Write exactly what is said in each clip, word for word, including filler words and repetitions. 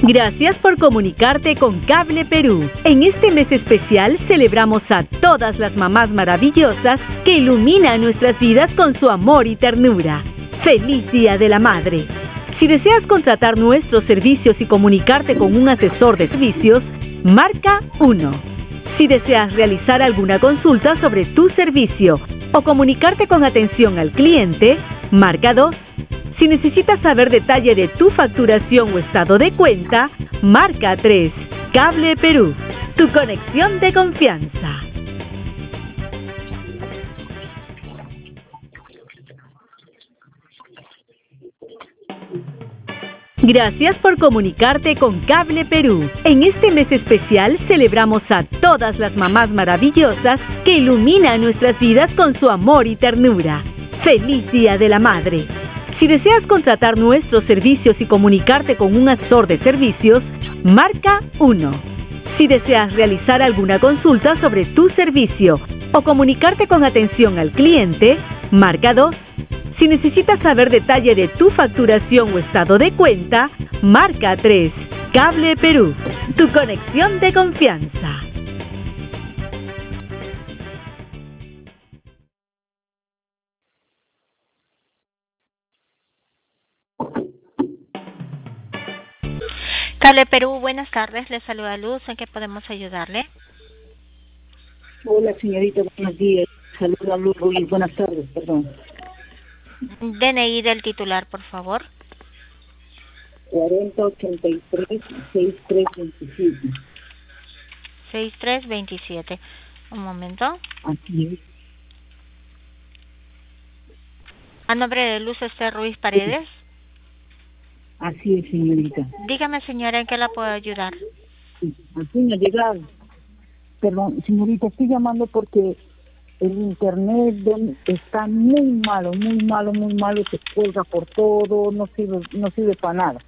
Gracias por comunicarte con Cable Perú. En este mes especial celebramos a todas las mamás maravillosas que iluminan nuestras vidas con su amor y ternura. ¡Feliz Día de la Madre! Si deseas contratar nuestros servicios y comunicarte con un asesor de servicios, marca uno. Si deseas realizar alguna consulta sobre tu servicio o comunicarte con atención al cliente, marca dos. Si necesitas saber detalle de tu facturación o estado de cuenta, marca tres. Cable Perú, tu conexión de confianza. Gracias por comunicarte con Cable Perú. En este mes especial celebramos a todas las mamás maravillosas que iluminan nuestras vidas con su amor y ternura. ¡Feliz Día de la Madre! Si deseas contratar nuestros servicios y comunicarte con un asesor de servicios, marca uno. Si deseas realizar alguna consulta sobre tu servicio o comunicarte con atención al cliente, marca dos. Si necesitas saber detalle de tu facturación o estado de cuenta, marca tres. Cable Perú, tu conexión de confianza. Cable Perú, buenas tardes, le saluda Luz, ¿en qué podemos ayudarle? Hola señorita, buenos días, saluda Luz Ruiz, buenas tardes, perdón. D N I del titular, por favor. cuarenta ochenta y tres sesenta y tres veintisiete. sesenta y tres veintisiete. Un momento. Así es. A nombre de Luz Esther Ruiz Paredes. Así es, señorita. Dígame, señora, ¿en qué la puedo ayudar? Sí, así me ha llegado. Perdón, señorita, estoy llamando porque el internet de- está muy malo, muy malo, muy malo, se cuelga por todo, no sirve, no sirve para nada.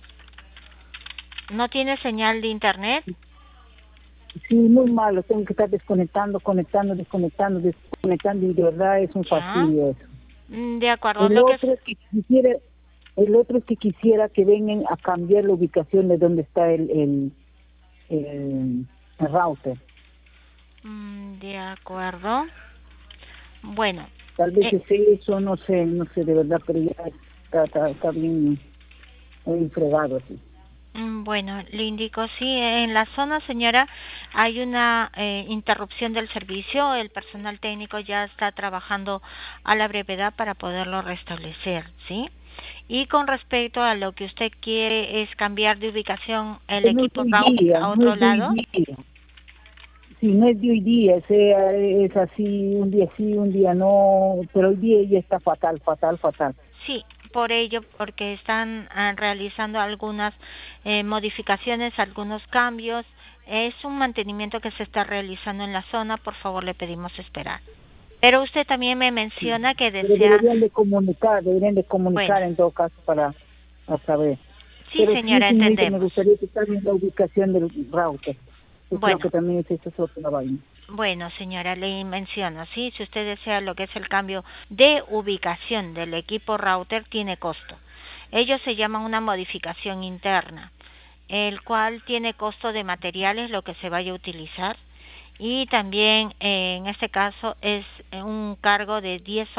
¿No tiene señal de internet? Sí, muy malo, tengo que estar desconectando, conectando, desconectando, desconectando y de verdad es un Ya. fastidio eso. Mm, De acuerdo, El lo que otro es que quisiera, el otro es que quisiera que vengan a cambiar la ubicación de donde está el el, el, el router. Mm, De acuerdo. Bueno, Tal vez eh, es eso, no sé, no sé de verdad, pero ya está, está, está bien, bien fregado así. mm, bueno, le indico, sí, en la zona, señora, hay una eh, interrupción del servicio. El personal técnico ya está trabajando a la brevedad para poderlo restablecer, ¿sí? Y con respecto a lo que usted quiere es cambiar de ubicación el Pero no es equipo de hoy router día, a no otro es de hoy lado. día. Sí, no es de hoy día, sea, es así, un día sí, un día no, pero hoy día ya está fatal, fatal, fatal. Sí, por ello, porque están ah, realizando algunas eh, modificaciones, algunos cambios. Es un mantenimiento que se está realizando en la zona. Por favor, le pedimos esperar. Pero usted también me Sí. menciona que Pero desea... deberían de comunicar, deberían de Bueno, comunicar en todo caso para, para saber. sí, Pero sí, señora, señorita, me entendemos. gustaría que también la ubicación del router. Yo creo Bueno, que también es eso es otra vaina. bueno, señora, le menciono, sí, si usted desea lo que es el cambio de ubicación del equipo router, tiene costo. Ello se llama una modificación interna, el cual tiene costo de materiales, lo que se vaya a utilizar, y también eh, en este caso es un cargo de diez